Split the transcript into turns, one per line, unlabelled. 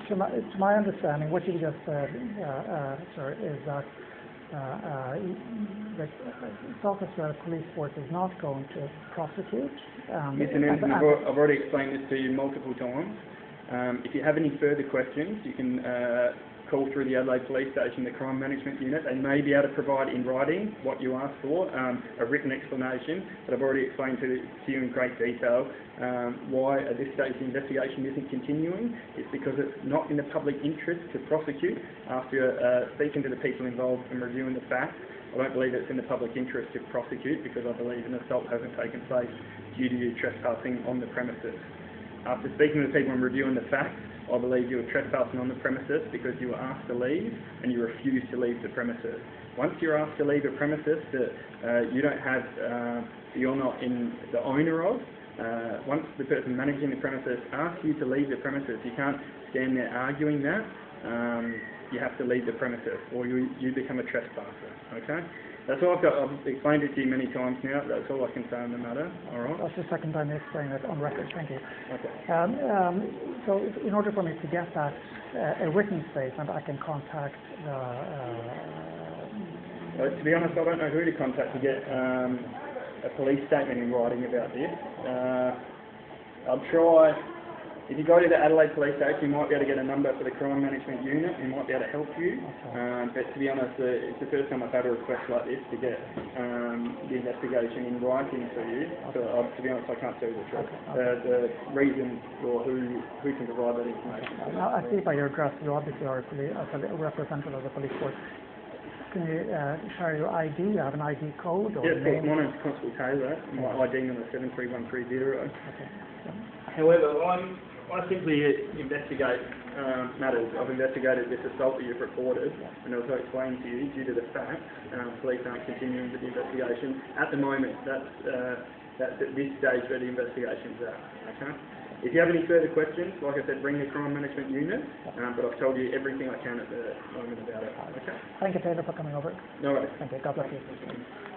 to my understanding, what you just said, sir, is that the South Police Force is not going to prosecute.
Mr. Nelson, I've already explained this to you multiple times. If you have any further questions, you can call through the Adelaide Police Station, the Crime Management Unit. They may be able to provide in writing what you asked for, a written explanation, but I've already explained to you in great detail why at this stage the investigation isn't continuing. It's because it's not in the public interest to prosecute after speaking to the people involved and reviewing the facts. I don't believe it's in the public interest to prosecute because I believe an assault hasn't taken place due to you trespassing on the premises. After speaking to the people and reviewing the facts, I believe you were trespassing on the premises because you were asked to leave and you refused to leave the premises. Once you're asked to leave a premises that you don't have, you're not in the owner of, once the person managing the premises asks you to leave the premises, you can't stand there arguing that. You have to leave the premises or you become a trespasser, okay? That's all I've got. I've explained it to you many times now. That's all I can say on the matter. All right?
That's the second time you explained it on record. Thank you.
Okay.
So in order for me to get that, a written statement, I can contact
to be honest, I don't know who to contact to get a police statement in writing about this. I'll try. If you go to the Adelaide Police Station, you might be able to get a number for the Crime Management Unit and might be able to help you. Okay. But to be honest, it's the first time I've had a request like this to get the investigation in writing for you. Okay. So to be honest, I can't tell you the truth. Okay. The reason or who can provide that information.
Now, I see by your address, you obviously are a representative of the police force. Can you share your ID? Do you have an ID code? Or
yes, my name is Constable Taylor. My ID number is 73130. Okay. However, I simply investigate matters. I've investigated this assault that you've reported, and as I explained to you, due to the facts, police aren't continuing with the investigation. At the moment, that's at this stage where the investigation's at. Okay? If you have any further questions, like I said, bring the Crime Management Unit, but I've told you everything I can at the moment about it. Okay?
Thank you, Taylor, for coming over.
No worries.
Thank you. God bless you.